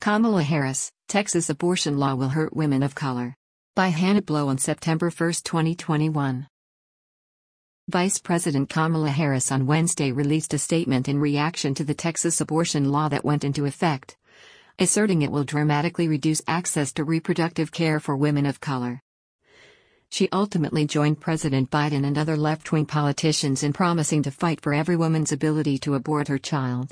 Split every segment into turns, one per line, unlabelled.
Kamala Harris, Texas abortion law will hurt women of color. By Hannah Blow on September 1, 2021. Vice President Kamala Harris on Wednesday released a statement in reaction to the Texas abortion law that went into effect, asserting it will dramatically reduce access to reproductive care for women of color. She ultimately joined President Biden and other left-wing politicians in promising to fight for every woman's ability to abort her child.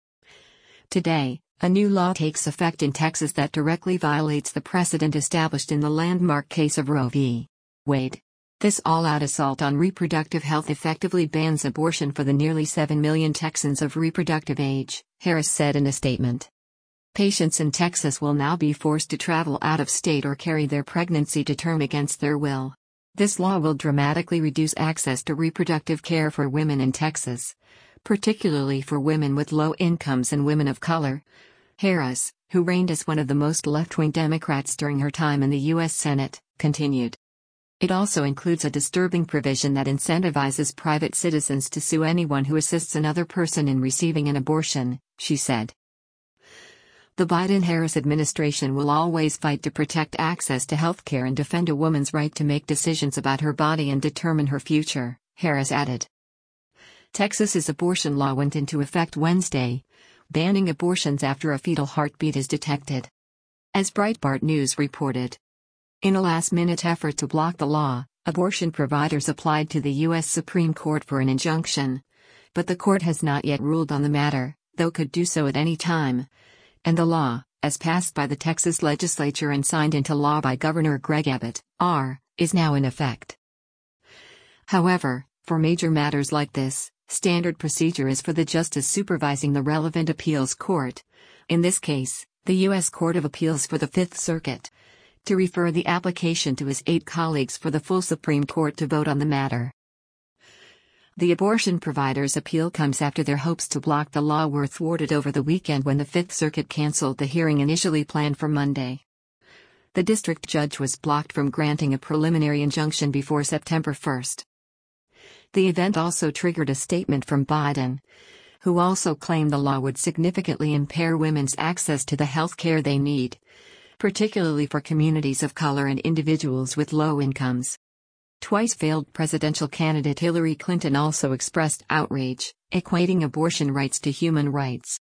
Today, a new law takes effect in Texas that directly violates the precedent established in the landmark case of Roe v. Wade. This all-out assault on reproductive health effectively bans abortion for the nearly 7 million Texans of reproductive age, Harris said in a statement. Patients in Texas will now be forced to travel out of state or carry their pregnancy to term against their will. This law will dramatically reduce access to reproductive care for women in Texas, particularly for women with low incomes and women of color. Harris, who reigned as one of the most left-wing Democrats during her time in the U.S. Senate, continued. It also includes a disturbing provision that incentivizes private citizens to sue anyone who assists another person in receiving an abortion, she said. The Biden-Harris administration will always fight to protect access to health care and defend a woman's right to make decisions about her body and determine her future, Harris added. Texas's abortion law went into effect Wednesday, banning abortions after a fetal heartbeat is detected. As Breitbart News reported, in a last-minute effort to block the law, abortion providers applied to the U.S. Supreme Court for an injunction, but the court has not yet ruled on the matter, though could do so at any time, and the law, as passed by the Texas legislature and signed into law by Governor Greg Abbott, is now in effect. However, for major matters like this, standard procedure is for the justice supervising the relevant appeals court, in this case, the U.S. Court of Appeals for the Fifth Circuit, to refer the application to his 8 colleagues for the full Supreme Court to vote on the matter. The abortion providers' appeal comes after their hopes to block the law were thwarted over the weekend when the Fifth Circuit canceled the hearing initially planned for Monday. The district judge was blocked from granting a preliminary injunction before September 1. The event also triggered a statement from Biden, who also claimed the law would significantly impair women's access to the health care they need, particularly for communities of color and individuals with low incomes. Twice failed presidential candidate Hillary Clinton also expressed outrage, equating abortion rights to human rights.